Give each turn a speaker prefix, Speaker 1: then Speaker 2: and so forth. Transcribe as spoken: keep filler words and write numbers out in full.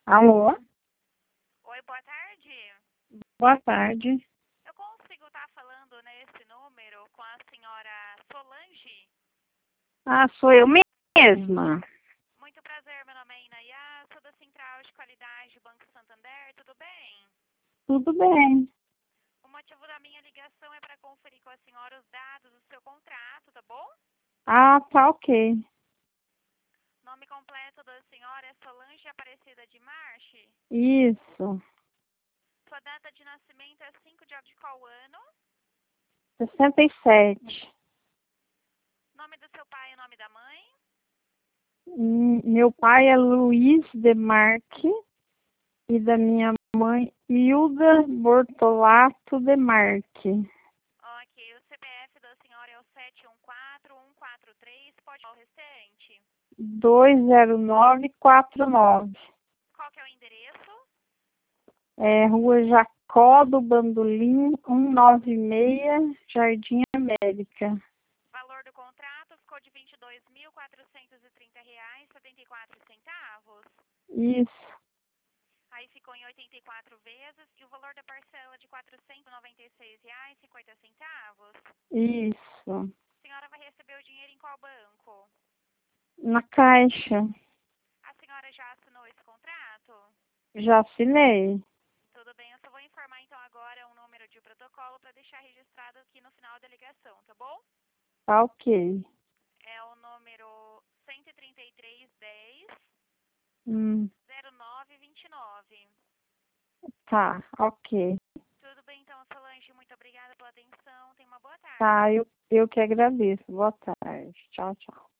Speaker 1: Alô?
Speaker 2: Oi, boa tarde.
Speaker 1: Boa tarde.
Speaker 2: Eu consigo estar falando nesse número com a senhora Solange?
Speaker 1: Ah, sou eu mesma.
Speaker 2: Muito prazer, meu nome é Inayá, sou da Central de Qualidade Banco Santander, tudo bem?
Speaker 1: Tudo bem.
Speaker 2: O motivo da minha ligação é para conferir com a senhora os dados do seu contrato, tá bom?
Speaker 1: Ah, tá ok.
Speaker 2: Nome completo da senhora é Solange Aparecida de Marche.
Speaker 1: Isso.
Speaker 2: Sua data de nascimento é cinco de de qual ano?
Speaker 1: sessenta e sete.
Speaker 2: Nome do seu pai e nome da mãe?
Speaker 1: Hum, Meu pai é Luiz Demarque e da minha mãe Hilda Bortolato Demarque.
Speaker 2: Ok, o C P F da senhora é o sete um quatro um quatro três, pode falar o restante?
Speaker 1: dois zero nove quatro nove.
Speaker 2: Qual que é o endereço?
Speaker 1: É Rua Jacó do Bandolim, cento e noventa e seis, Jardim América.
Speaker 2: Valor do contrato ficou de vinte e dois mil quatrocentos e trinta reais e setenta e quatro centavos.
Speaker 1: Isso.
Speaker 2: Aí ficou em oitenta e quatro vezes e o valor da parcela de quatrocentos e noventa e seis reais e cinquenta centavos.
Speaker 1: Isso.
Speaker 2: A senhora vai receber o dinheiro em qual banco?
Speaker 1: Na Caixa.
Speaker 2: A senhora já assinou esse contrato?
Speaker 1: Já assinei.
Speaker 2: Tudo bem, eu só vou informar então agora um número de protocolo para deixar registrado aqui no final da ligação, tá bom?
Speaker 1: Tá ok.
Speaker 2: É o número cento e trinta e três dez
Speaker 1: Hum,
Speaker 2: zero nove vinte e nove.
Speaker 1: tá, ok.
Speaker 2: Tudo bem então, Solange, muito obrigada pela atenção. Tenha uma boa tarde.
Speaker 1: Tá, eu, eu que agradeço. Boa tarde. Tchau, tchau.